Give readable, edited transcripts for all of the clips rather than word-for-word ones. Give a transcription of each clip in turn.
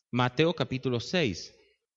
Mateo capítulo 6,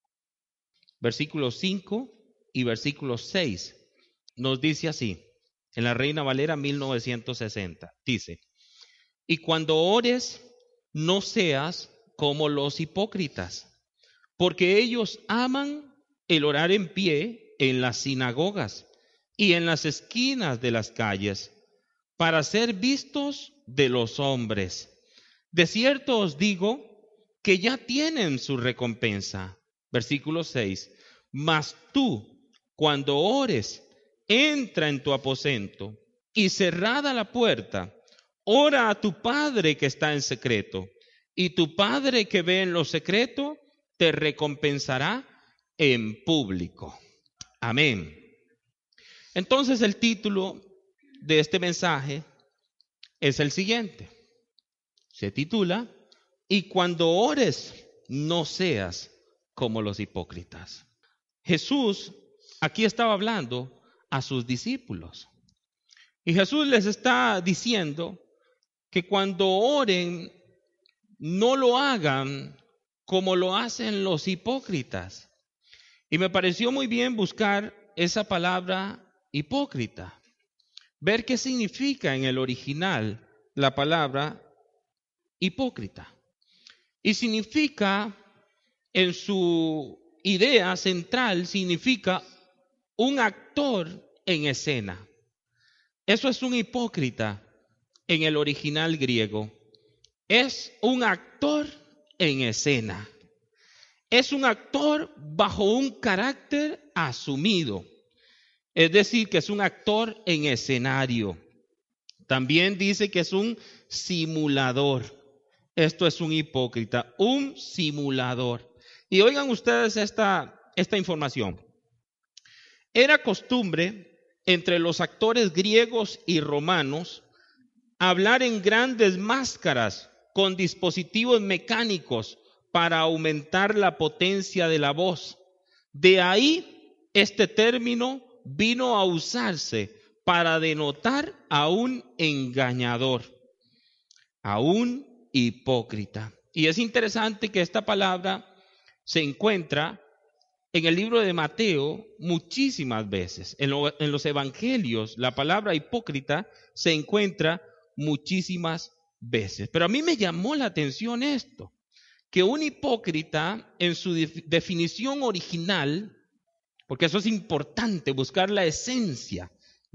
versículos 5 y versículo 6. Nos dice así, en la Reina Valera 1960. Dice: y cuando ores, no seas como los hipócritas, porque ellos aman el orar en pie en las sinagogas y en las esquinas de las calles, para ser vistos de los hombres. De cierto os digo que ya tienen su recompensa. Versículo 6. Mas tú, cuando ores, entra en tu aposento y cerrada la puerta, ora a tu Padre que está en secreto, y tu Padre que ve en lo secreto te recompensará en público. Amén. Entonces el título de este mensaje es el siguiente. Se titula: y cuando ores, no seas como los hipócritas. Jesús aquí estaba hablando a sus discípulos. Y Jesús les está diciendo que cuando oren, no lo hagan como lo hacen los hipócritas. Y me pareció muy bien buscar esa palabra hipócrita, ver qué significa en el original la palabra hipócrita. Y significa, en su idea central, significa un actor en escena. Eso es un hipócrita en el original griego. Es un actor en escena. Es un actor bajo un carácter asumido. Es decir, que es un actor en escenario. También dice que es un simulador. Esto es un hipócrita, un simulador. Y oigan ustedes esta información. Era costumbre entre los actores griegos y romanos hablar en grandes máscaras con dispositivos mecánicos para aumentar la potencia de la voz. De ahí este término vino a usarse para denotar a un engañador, a un hipócrita. Y es interesante que esta palabra se encuentra en el libro de Mateo muchísimas veces. En los evangelios la palabra hipócrita se encuentra muchísimas veces. Pero a mí me llamó la atención esto, que un hipócrita en su definición original, porque eso es importante, buscar la esencia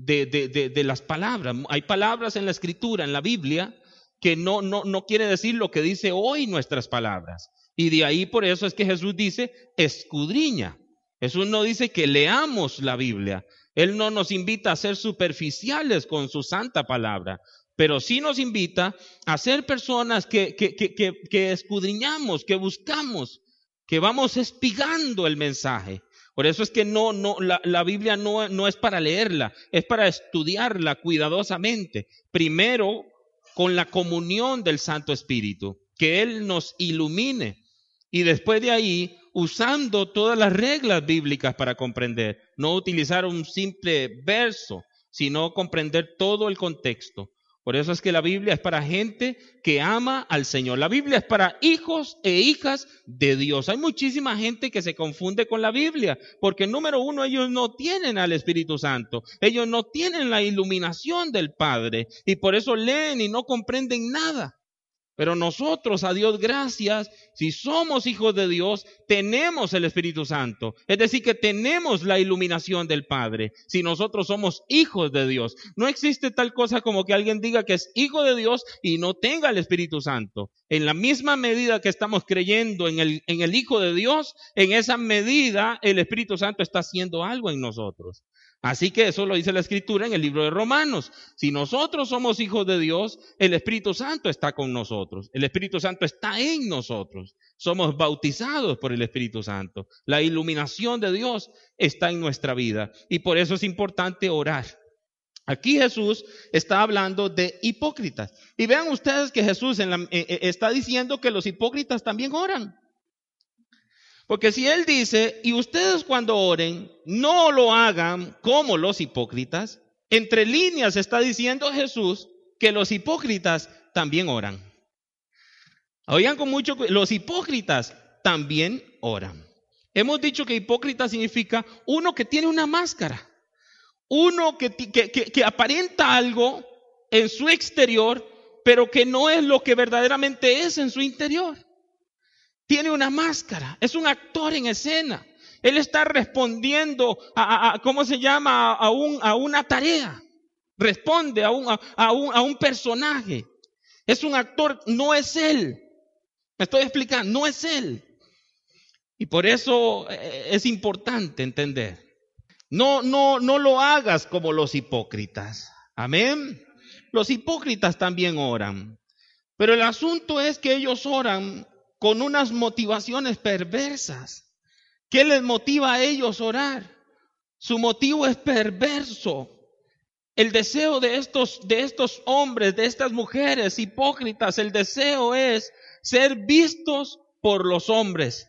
de las palabras. Hay palabras en la Escritura, en la Biblia, que no quiere decir lo que dice hoy nuestras palabras. Y de ahí por eso es que Jesús dice, escudriña. Jesús no dice que leamos la Biblia. Él no nos invita a ser superficiales con su santa palabra, pero sí nos invita a ser personas que escudriñamos, que buscamos, que vamos espigando el mensaje. Por eso es que la Biblia no es para leerla, es para estudiarla cuidadosamente. Primero, con la comunión del Santo Espíritu, que Él nos ilumine. Y después de ahí, usando todas las reglas bíblicas para comprender. No utilizar un simple verso, sino comprender todo el contexto. Por eso es que la Biblia es para gente que ama al Señor. La Biblia es para hijos e hijas de Dios. Hay muchísima gente que se confunde con la Biblia, porque número uno, ellos no tienen al Espíritu Santo. Ellos no tienen la iluminación del Padre, y por eso leen y no comprenden nada. Pero nosotros, a Dios gracias, si somos hijos de Dios, tenemos el Espíritu Santo. Es decir, que tenemos la iluminación del Padre, si nosotros somos hijos de Dios. No existe tal cosa como que alguien diga que es hijo de Dios y no tenga el Espíritu Santo. En la misma medida que estamos creyendo en el Hijo de Dios, en esa medida el Espíritu Santo está haciendo algo en nosotros. Así que eso lo dice la Escritura en el libro de Romanos. Si nosotros somos hijos de Dios, el Espíritu Santo está con nosotros. El Espíritu Santo está en nosotros. Somos bautizados por el Espíritu Santo. La iluminación de Dios está en nuestra vida. Y por eso es importante orar. Aquí Jesús está hablando de hipócritas. Y vean ustedes que Jesús está diciendo que los hipócritas también oran. Porque si Él dice, y ustedes cuando oren, no lo hagan como los hipócritas, entre líneas está diciendo Jesús que los hipócritas también oran. Oigan con mucho cuidado, los hipócritas también oran. Hemos dicho que hipócrita significa uno que tiene una máscara, uno que aparenta algo en su exterior, pero que no es lo que verdaderamente es en su interior. Tiene una máscara, es un actor en escena. Él está respondiendo ¿cómo se llama? A una tarea. Responde a un personaje. Es un actor, no es él. Me estoy explicando, no es él. Y por eso es importante entender. No lo hagas como los hipócritas. Amén. Los hipócritas también oran. Pero el asunto es que ellos oran con unas motivaciones perversas. ¿Qué les motiva a ellos a orar? Su motivo es perverso. El deseo de estos hombres, de estas mujeres hipócritas, el deseo es ser vistos por los hombres.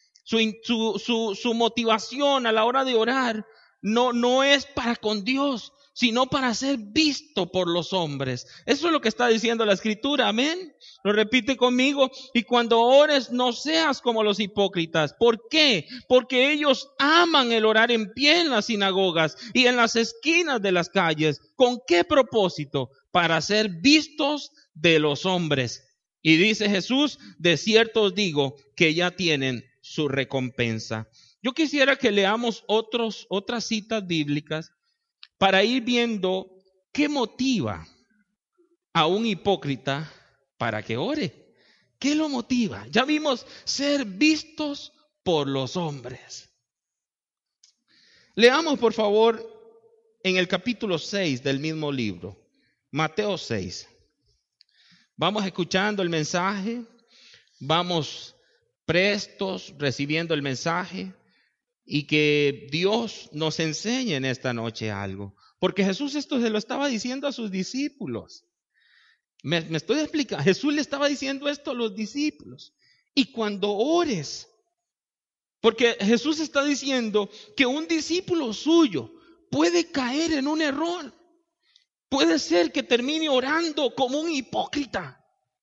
Su motivación a la hora de orar no es para con Dios, sino para ser visto por los hombres. Eso es lo que está diciendo la Escritura, amén. Lo repite conmigo: y cuando ores no seas como los hipócritas. ¿Por qué? Porque ellos aman el orar en pie en las sinagogas y en las esquinas de las calles. ¿Con qué propósito? Para ser vistos de los hombres. Y dice Jesús: de cierto os digo que ya tienen su recompensa. Yo quisiera que leamos otras citas bíblicas para ir viendo qué motiva a un hipócrita para que ore. ¿Qué lo motiva? Ya vimos ser vistos por los hombres. Leamos por favor en el capítulo 6 del mismo libro, Mateo 6. Vamos escuchando el mensaje, vamos prestos recibiendo el mensaje, y que Dios nos enseñe en esta noche algo. Porque Jesús esto se lo estaba diciendo a sus discípulos. Me estoy explicando. Jesús le estaba diciendo esto a los discípulos. Y cuando ores, porque Jesús está diciendo que un discípulo suyo puede caer en un error. Puede ser que termine orando como un hipócrita.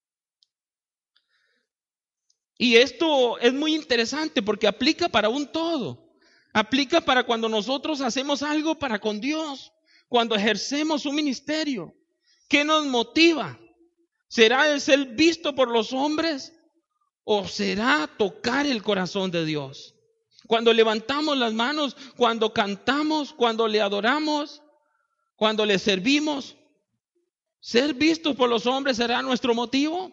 Y esto es muy interesante porque aplica para un todo. Aplica para cuando nosotros hacemos algo para con Dios, cuando ejercemos un ministerio. ¿Qué nos motiva? ¿Será el ser visto por los hombres o será tocar el corazón de Dios? Cuando levantamos las manos, cuando cantamos, cuando le adoramos, cuando le servimos, ¿ser vistos por los hombres será nuestro motivo?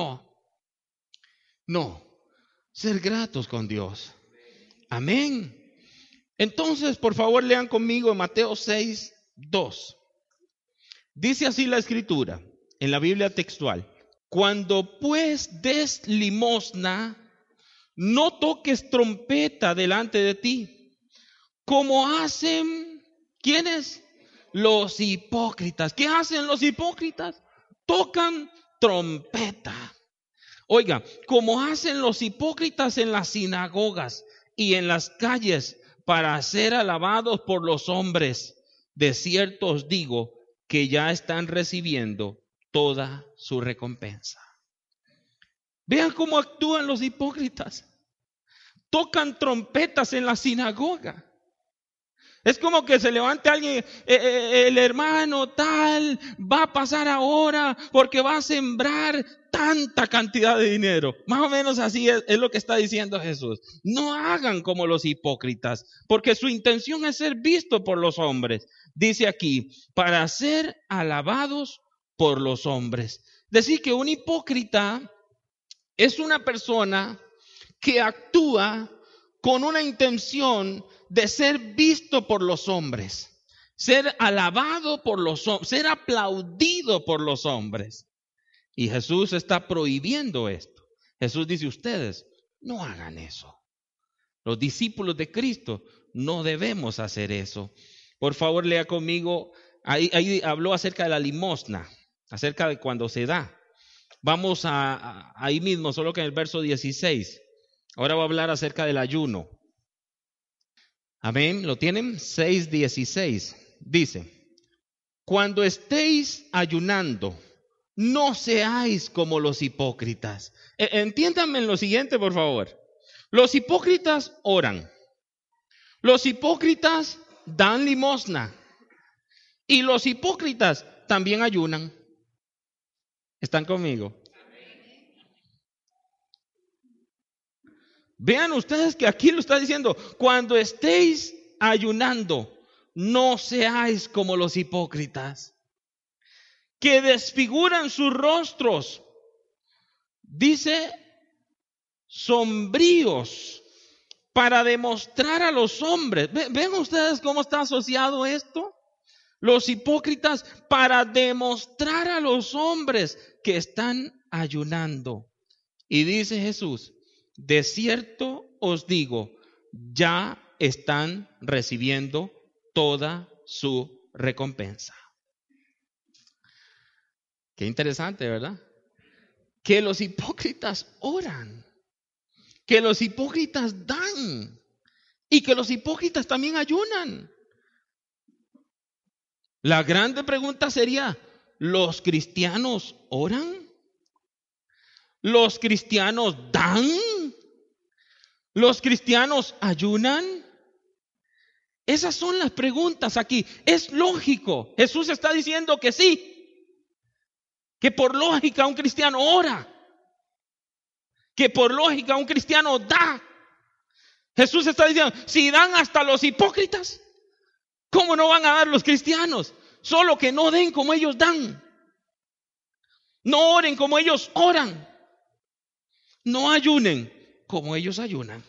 No. Ser gratos con Dios. Amén. Entonces, por favor, lean conmigo Mateo 6, 2. Dice así la Escritura, en la Biblia textual: cuando pues des limosna, no toques trompeta delante de ti, como hacen, ¿quiénes? Los hipócritas. ¿Qué hacen los hipócritas? Tocan trompeta. Oiga, como hacen los hipócritas en las sinagogas y en las calles, para ser alabados por los hombres. De cierto os digo que ya están recibiendo toda su recompensa. Vean cómo actúan los hipócritas. Tocan trompetas en la sinagoga. Es como que se levante alguien, el hermano tal va a pasar ahora porque va a sembrar tanta cantidad de dinero. Más o menos así es lo que está diciendo Jesús. No hagan como los hipócritas, porque su intención es ser visto por los hombres. Dice aquí, para ser alabados por los hombres. Decir que un hipócrita es una persona que actúa con una intención de ser visto por los hombres, ser alabado por los hombres, ser aplaudido por los hombres. Y Jesús está prohibiendo esto. Jesús dice: ustedes no hagan eso. Los discípulos de Cristo no debemos hacer eso. Por favor, lea conmigo. Ahí habló acerca de la limosna, acerca de cuando se da. Vamos ahí mismo, solo que en el verso 16. Ahora va a hablar acerca del ayuno. Amén, ¿lo tienen? 6:16. Dice: cuando estéis ayunando, no seáis como los hipócritas. Entiéndanme en lo siguiente, por favor. Los hipócritas oran. Los hipócritas dan limosna. Y los hipócritas también ayunan. ¿Están conmigo? Vean ustedes que aquí lo está diciendo. Cuando estéis ayunando, no seáis como los hipócritas, que desfiguran sus rostros. Dice, sombríos, para demostrar a los hombres. ¿Ven ustedes cómo está asociado esto? Los hipócritas para demostrar a los hombres que están ayunando. Y dice Jesús, de cierto os digo, ya están recibiendo toda su recompensa. Qué interesante, ¿verdad? Que los hipócritas oran, que los hipócritas dan y que los hipócritas también ayunan. La grande pregunta sería, ¿los cristianos oran? ¿Los cristianos dan? ¿Los cristianos ayunan? Esas son las preguntas aquí. Es lógico. Jesús está diciendo que sí. Que por lógica un cristiano ora. Que por lógica un cristiano da. Jesús está diciendo, si dan hasta los hipócritas, ¿cómo no van a dar los cristianos? Solo que no den como ellos dan. No oren como ellos oran. No ayunen como ellos ayunan.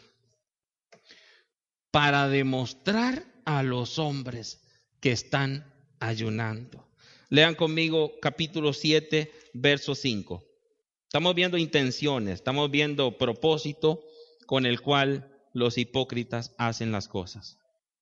Para demostrar a los hombres que están ayunando. Lean conmigo capítulo 7, verso 5. Estamos viendo intenciones, estamos viendo propósito con el cual los hipócritas hacen las cosas.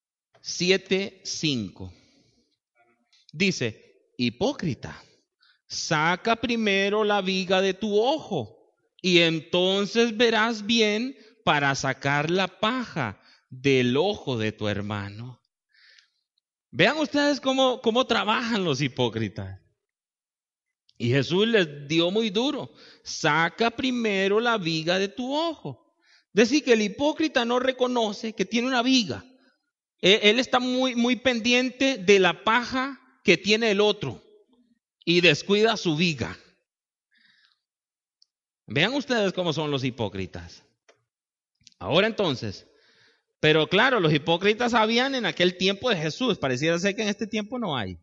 7:5. Dice, hipócrita, saca primero la viga de tu ojo y entonces verás bien para sacar la paja del ojo de tu hermano. Vean ustedes cómo trabajan los hipócritas. Y Jesús les dio muy duro. Saca primero la viga de tu ojo. Es decir, que el hipócrita no reconoce que tiene una viga. Él está muy pendiente de la paja que tiene el otro y descuida su viga. Vean ustedes cómo son los hipócritas. Ahora entonces, pero claro, los hipócritas habían en aquel tiempo de Jesús. Pareciera ser que en este tiempo no hay.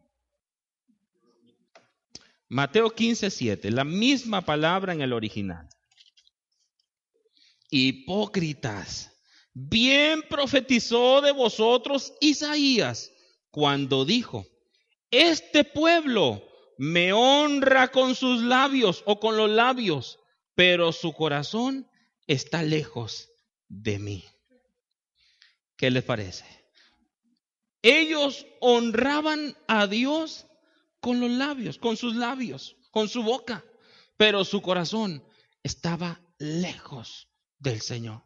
Mateo 15:7, la misma palabra en el original. Hipócritas, bien profetizó de vosotros Isaías cuando dijo, este pueblo me honra con sus labios o con los labios, pero su corazón está lejos de mí. ¿Qué les parece? Ellos honraban a Dios con los labios, con sus labios, con su boca, pero su corazón estaba lejos del Señor.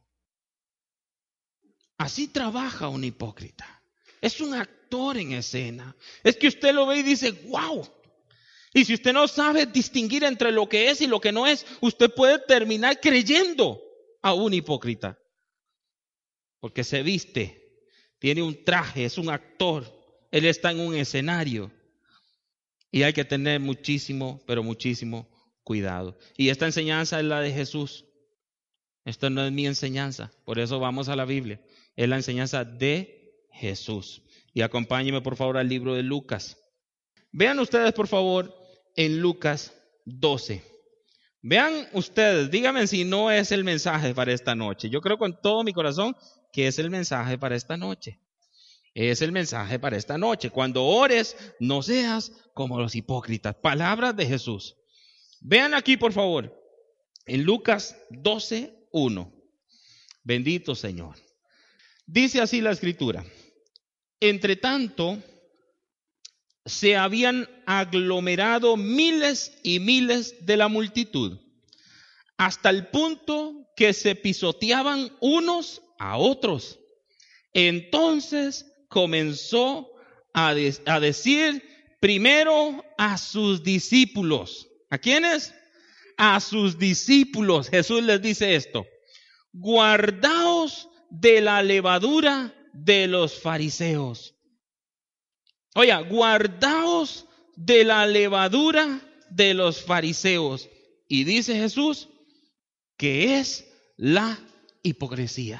Así trabaja un hipócrita. Es un actor en escena. Es que usted lo ve y dice, wow. Y si usted no sabe distinguir entre lo que es y lo que no es, usted puede terminar creyendo a un hipócrita. Porque se viste, tiene un traje, es un actor. Él está en un escenario. Y hay que tener muchísimo, pero muchísimo cuidado. Y esta enseñanza es la de Jesús. Esta no es mi enseñanza. Por eso vamos a la Biblia. Es la enseñanza de Jesús. Y acompáñenme por favor al libro de Lucas. Vean ustedes por favor en Lucas 12. Vean ustedes, díganme si no es el mensaje para esta noche. Yo creo con todo mi corazón que es el mensaje para esta noche. Es el mensaje para esta noche. Cuando ores, no seas como los hipócritas. Palabras de Jesús. Vean aquí, por favor, en Lucas 12:1. Bendito Señor. Dice así la Escritura. Entre tanto, se habían aglomerado miles y miles de la multitud, hasta el punto que se pisoteaban unos a otros. Entonces comenzó a decir primero a sus discípulos. ¿A quiénes? A sus discípulos. Jesús les dice esto. guardaos de la levadura de los fariseos. Oiga, guardaos de la levadura de los fariseos. Y dice Jesús que es la hipocresía.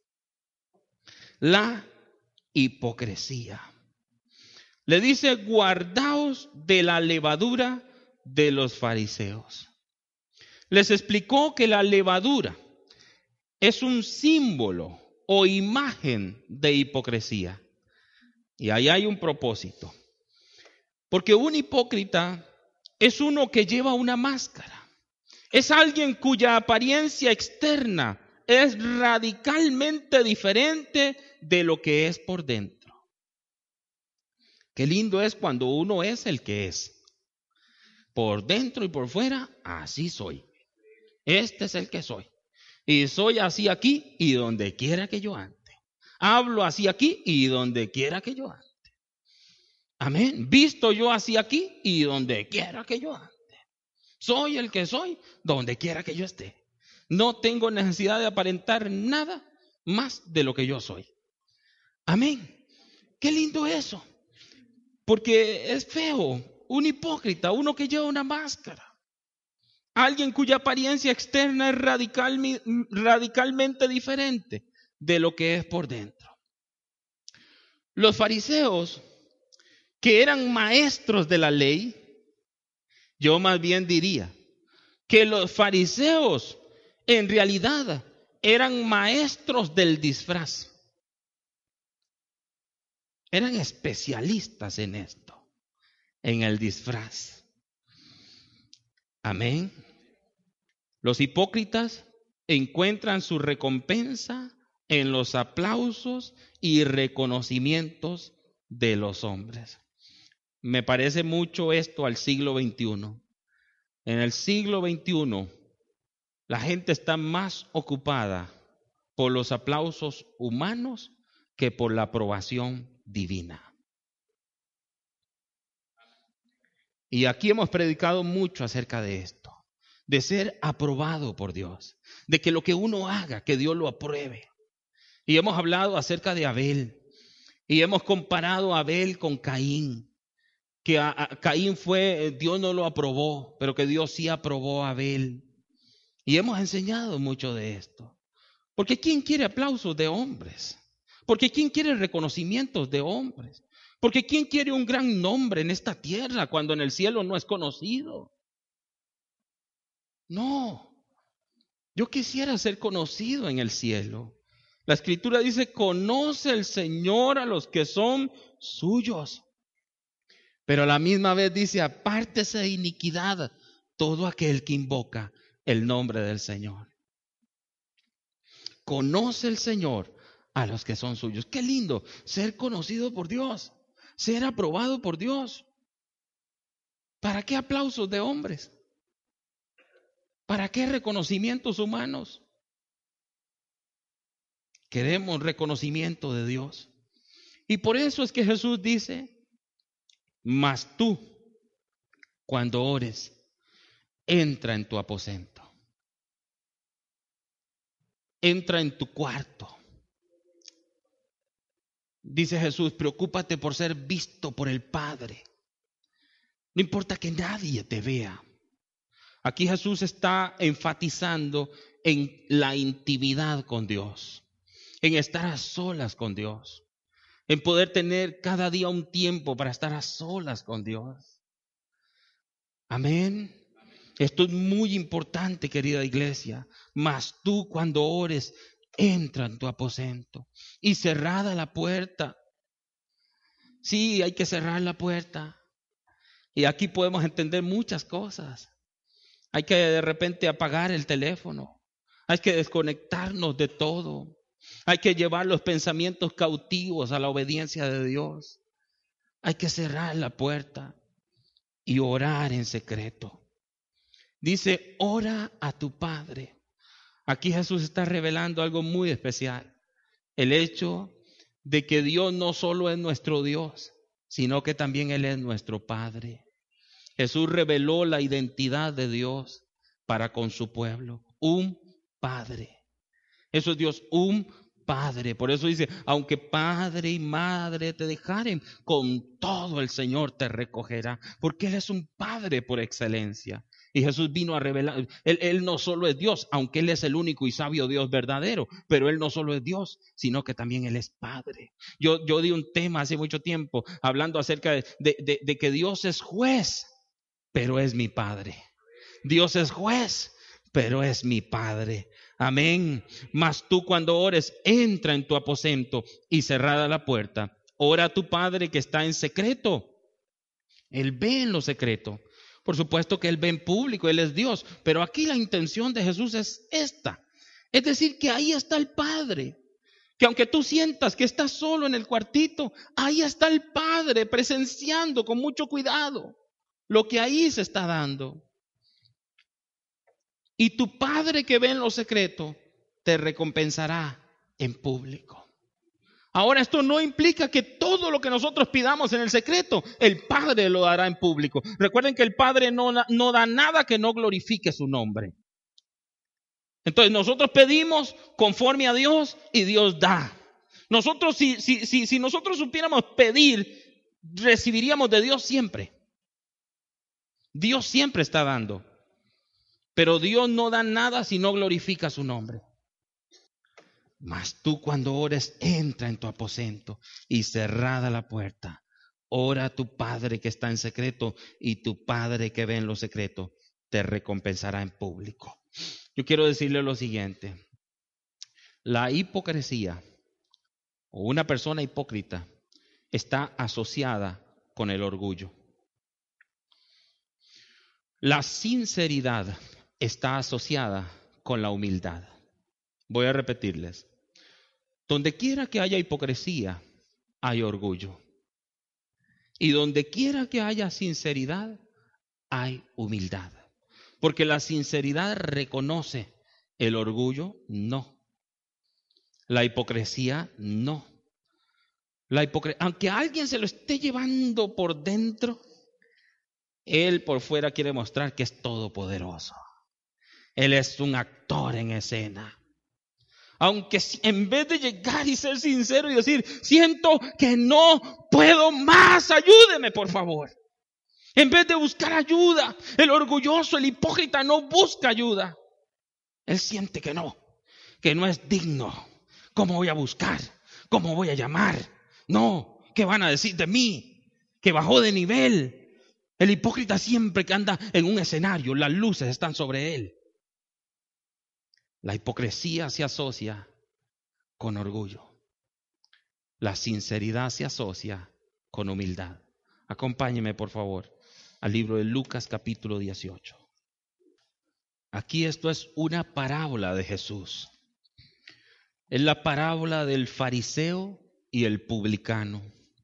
La hipocresía. Le dice, guardaos de la levadura de los fariseos. Les explicó que la levadura es un símbolo o imagen de hipocresía. Y ahí hay un propósito. Porque un hipócrita es uno que lleva una máscara. Es alguien cuya apariencia externa es radicalmente diferente de lo que es por dentro. Qué lindo es cuando uno es el que es. Por dentro y por fuera, así soy. Este es el que soy. Y soy así aquí y donde quiera que yo ande. Hablo así aquí y donde quiera que yo ande. Amén. Visto yo así aquí y donde quiera que yo ande. Soy el que soy donde quiera que yo esté. No tengo necesidad de aparentar nada más de lo que yo soy. Amén. Qué lindo eso. Porque es feo un hipócrita, uno que lleva una máscara. Alguien cuya apariencia externa es radicalmente diferente de lo que es por dentro. Los fariseos, que eran maestros de la ley, yo más bien diría que los fariseos en realidad eran maestros del disfraz. Eran especialistas en esto, en el disfraz. Amén. Los hipócritas encuentran su recompensa en los aplausos y reconocimientos de los hombres. Me parece mucho esto al siglo XXI. En el siglo XXI, la gente está más ocupada por los aplausos humanos que por la aprobación divina. Y aquí hemos predicado mucho acerca de esto, de ser aprobado por Dios, de que lo que uno haga, que Dios lo apruebe. Y hemos hablado acerca de Abel, y hemos comparado a Abel con Caín, que Caín Dios no lo aprobó, pero que Dios sí aprobó a Abel. Y hemos enseñado mucho de esto. Porque ¿quién quiere aplausos de hombres? Porque ¿quién quiere reconocimientos de hombres? Porque ¿quién quiere un gran nombre en esta tierra cuando en el cielo no es conocido? No, yo quisiera ser conocido en el cielo. La Escritura dice, conoce el Señor a los que son suyos. Pero a la misma vez dice, apártese de iniquidad todo aquel que invoca el nombre del Señor. Conoce el Señor a los que son suyos. Qué lindo ser conocido por Dios, ser aprobado por Dios. ¿Para qué aplausos de hombres? ¿Para qué reconocimientos humanos? Queremos reconocimiento de Dios. Y por eso es que Jesús dice, mas tú, cuando ores, entra en tu aposento. Entra en tu cuarto. Dice Jesús, preocúpate por ser visto por el Padre. No importa que nadie te vea. Aquí Jesús está enfatizando en la intimidad con Dios, en estar a solas con Dios, en poder tener cada día un tiempo para estar a solas con Dios. Amén. Esto es muy importante, querida iglesia. Mas tú cuando ores, entra en tu aposento y cerrada la puerta. Sí, hay que cerrar la puerta. Y aquí podemos entender muchas cosas. Hay que de repente apagar el teléfono. Hay que desconectarnos de todo. Hay que llevar los pensamientos cautivos a la obediencia de Dios. Hay que cerrar la puerta y orar en secreto. Dice, ora a tu Padre. Aquí Jesús está revelando algo muy especial. El hecho de que Dios no solo es nuestro Dios, sino que también Él es nuestro Padre. Jesús reveló la identidad de Dios para con su pueblo. Un Padre. Eso es Dios, un Padre. Por eso dice, aunque padre y madre te dejaren, con todo el Señor te recogerá. Porque Él es un Padre por excelencia. Y Jesús vino a revelar, él no solo es Dios, aunque Él es el único y sabio Dios verdadero, pero Él no solo es Dios, sino que también Él es Padre. Yo di un tema hace mucho tiempo hablando acerca de que Dios es juez, pero es mi Padre. Dios es juez, pero es mi Padre. Amén. Mas tú cuando ores, entra en tu aposento y cerrada la puerta, ora a tu Padre que está en secreto. Él ve en lo secreto. Por supuesto que Él ve en público, Él es Dios. Pero aquí la intención de Jesús es esta. Es decir, que ahí está el Padre. Que aunque tú sientas que estás solo en el cuartito, ahí está el Padre presenciando con mucho cuidado lo que ahí se está dando. Y tu Padre que ve en lo secreto te recompensará en público. Ahora, esto no implica que todo lo que nosotros pidamos en el secreto, el Padre lo dará en público. Recuerden que el Padre no da nada que no glorifique su nombre. Entonces, nosotros pedimos conforme a Dios y Dios da. Nosotros, si nosotros supiéramos pedir, recibiríamos de Dios siempre. Dios siempre está dando. Pero Dios no da nada si no glorifica su nombre. Mas tú cuando ores, entra en tu aposento y cerrada la puerta, ora a tu Padre que está en secreto y tu Padre que ve en lo secreto te recompensará en público. Yo quiero decirle lo siguiente. La hipocresía o una persona hipócrita está asociada con el orgullo. La sinceridad está asociada con la humildad. Voy a repetirles. Donde quiera que haya hipocresía, hay orgullo. Y donde quiera que haya sinceridad, hay humildad. Porque la sinceridad reconoce, el orgullo no. La hipocresía no. Aunque alguien se lo esté llevando por dentro, él por fuera quiere mostrar que es todopoderoso. Él es un actor en escena. Aunque en vez de llegar y ser sincero y decir, siento que no puedo más, ayúdeme por favor. En vez de buscar ayuda, el orgulloso, el hipócrita no busca ayuda. Él siente que no es digno. ¿Cómo voy a buscar? ¿Cómo voy a llamar? No, ¿qué van a decir de mí? Que bajó de nivel. El hipócrita siempre que anda en un escenario, las luces están sobre él. La hipocresía se asocia con orgullo. La sinceridad se asocia con humildad. Acompáñeme, por favor, al libro de Lucas capítulo 18. Aquí esto es una parábola de Jesús. Es la parábola del fariseo y el publicano.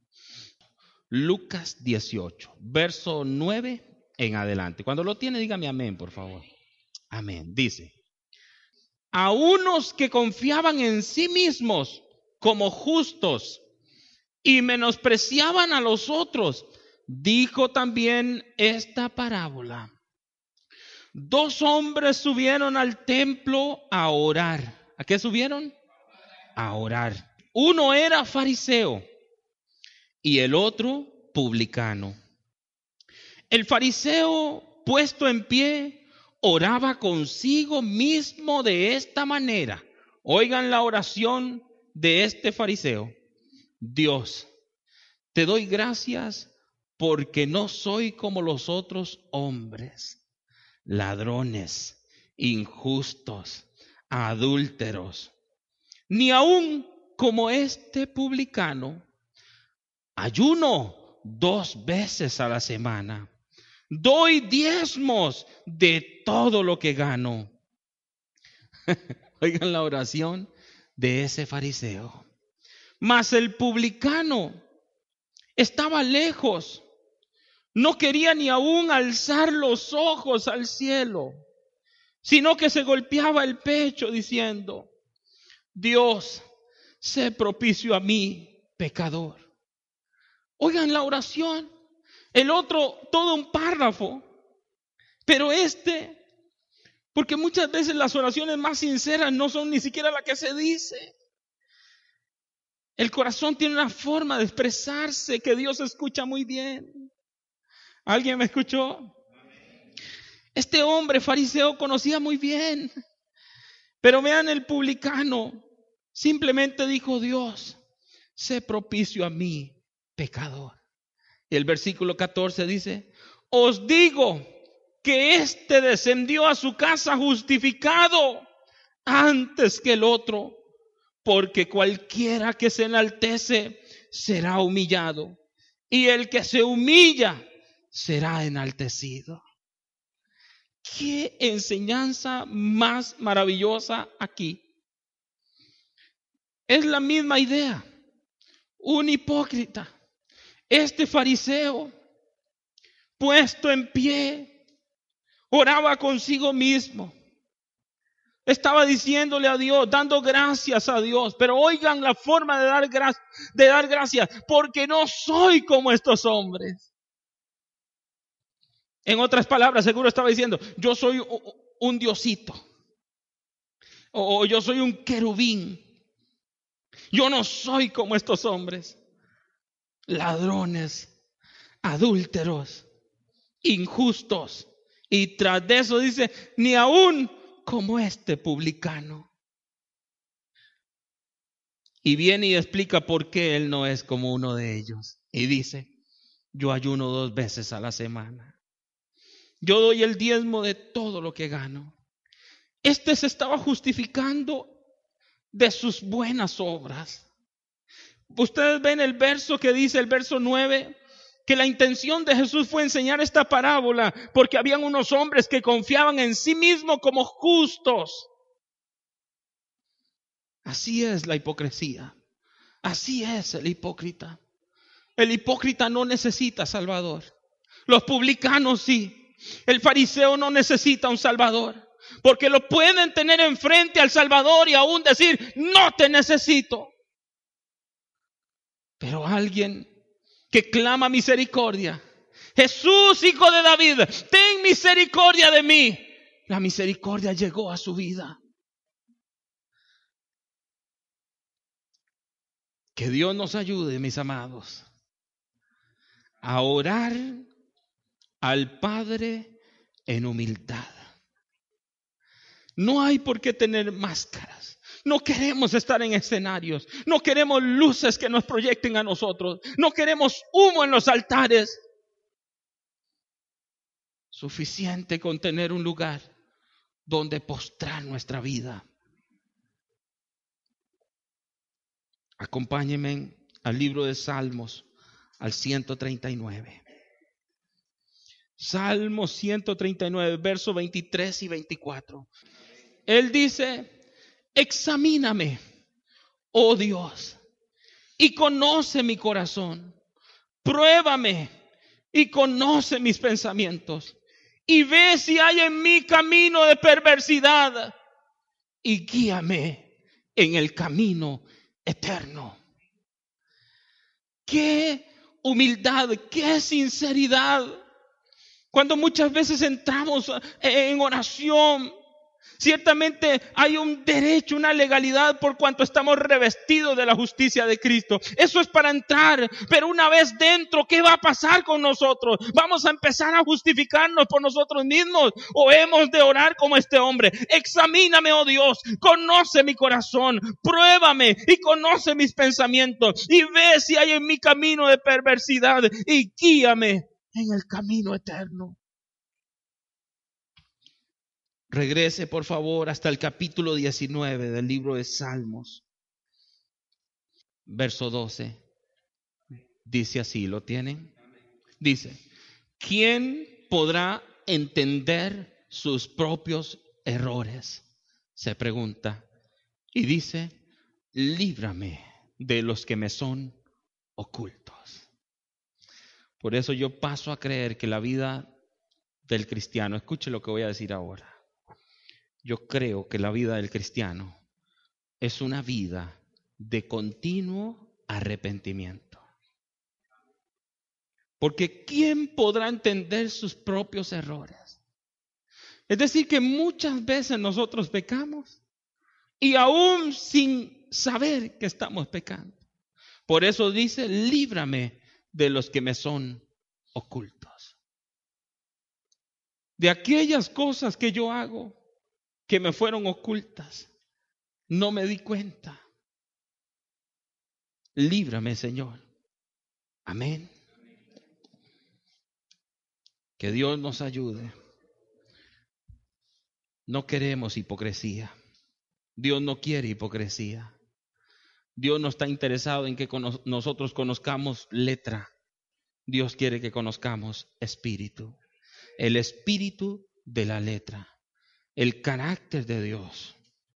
Lucas 18, verso 9 en adelante. Cuando lo tiene, dígame amén, por favor. Amén. Dice: a unos que confiaban en sí mismos como justos y menospreciaban a los otros, dijo también esta parábola. 2 hombres subieron al templo a orar. ¿A qué subieron? A orar. Uno era fariseo y el otro publicano. El fariseo, puesto en pie, oraba consigo mismo de esta manera. Oigan la oración de este fariseo. Dios, te doy gracias porque no soy como los otros hombres, ladrones, injustos, adúlteros, ni aun como este publicano. Ayuno 2 veces a la semana. Doy diezmos de todo lo que gano. Oigan la oración de ese fariseo. Mas el publicano estaba lejos. No quería ni aún alzar los ojos al cielo, sino que se golpeaba el pecho diciendo: Dios, sé propicio a mí, pecador. Oigan la oración. El otro, todo un párrafo. Pero este Porque muchas veces las oraciones más sinceras no son ni siquiera las que se dice. El corazón tiene una forma de expresarse que Dios escucha muy bien. ¿Alguien me escuchó? Este hombre fariseo conocía muy bien. Pero vean, el publicano simplemente dijo: Dios, sé propicio a mí, pecador. Y el versículo 14 dice: os digo que éste descendió a su casa justificado antes que el otro, porque cualquiera que se enaltece será humillado, y el que se humilla será enaltecido. ¿Qué enseñanza más maravillosa aquí? Es la misma idea. Un hipócrita, este fariseo, puesto en pie, oraba consigo mismo. Estaba diciéndole a Dios, dando gracias a Dios. Pero oigan la forma de dar gracias, porque no soy como estos hombres. En otras palabras, seguro estaba diciendo: yo soy un diosito, o yo soy un querubín. Yo no soy como estos hombres, ladrones, adúlteros, injustos. Y tras de eso dice: ni aún como este publicano. Y viene y explica por qué él no es como uno de ellos. Y dice: yo ayuno 2 veces a la semana. Yo doy el diezmo de todo lo que gano. Este se estaba justificando de sus buenas obras. Ustedes ven el verso que dice, el verso 9, que la intención de Jesús fue enseñar esta parábola porque habían unos hombres que confiaban en sí mismos como justos. Así es la hipocresía. Así es el hipócrita. El hipócrita no necesita salvador. Los publicanos sí. El fariseo no necesita un salvador, porque lo pueden tener enfrente al Salvador y aún decir: no te necesito. Pero alguien que clama misericordia: Jesús, hijo de David, ten misericordia de mí. La misericordia llegó a su vida. Que Dios nos ayude, mis amados, a orar al Padre en humildad. No hay por qué tener máscaras. No queremos estar en escenarios. No queremos luces que nos proyecten a nosotros. No queremos humo en los altares. Suficiente con tener un lugar donde postrar nuestra vida. Acompáñenme al libro de Salmos, al 139. Salmo 139, versos 23 y 24. Él dice: examíname, oh Dios, y conoce mi corazón. Pruébame y conoce mis pensamientos. Y ve si hay en mí camino de perversidad. Y guíame en el camino eterno. Qué humildad, qué sinceridad. Cuando muchas veces entramos en oración, ciertamente hay un derecho, una legalidad por cuanto estamos revestidos de la justicia de Cristo. Eso es para entrar, pero una vez dentro, ¿qué va a pasar con nosotros? ¿Vamos a empezar a justificarnos por nosotros mismos o hemos de orar como este hombre? Examíname, oh Dios, conoce mi corazón, pruébame y conoce mis pensamientos y ve si hay en mi camino de perversidad y guíame en el camino eterno. Regrese, por favor, hasta el capítulo 19 del libro de Salmos. Verso 12. Dice así, ¿lo tienen? Dice: ¿quién podrá entender sus propios errores? Se pregunta. Y dice: líbrame de los que me son ocultos. Por eso yo paso a creer que la vida del cristiano, escuche lo que voy a decir ahora. Yo creo que la vida del cristiano es una vida de continuo arrepentimiento. Porque ¿quién podrá entender sus propios errores? Es decir, que muchas veces nosotros pecamos y aún sin saber que estamos pecando. Por eso dice, líbrame de los que me son ocultos. De aquellas cosas que yo hago que me fueron ocultas, no me di cuenta. Líbrame, Señor. Amén. Que Dios nos ayude. No queremos hipocresía. Dios no quiere hipocresía. Dios no está interesado en que nosotros conozcamos letra. Dios quiere que conozcamos espíritu. El espíritu de la letra. El carácter de Dios.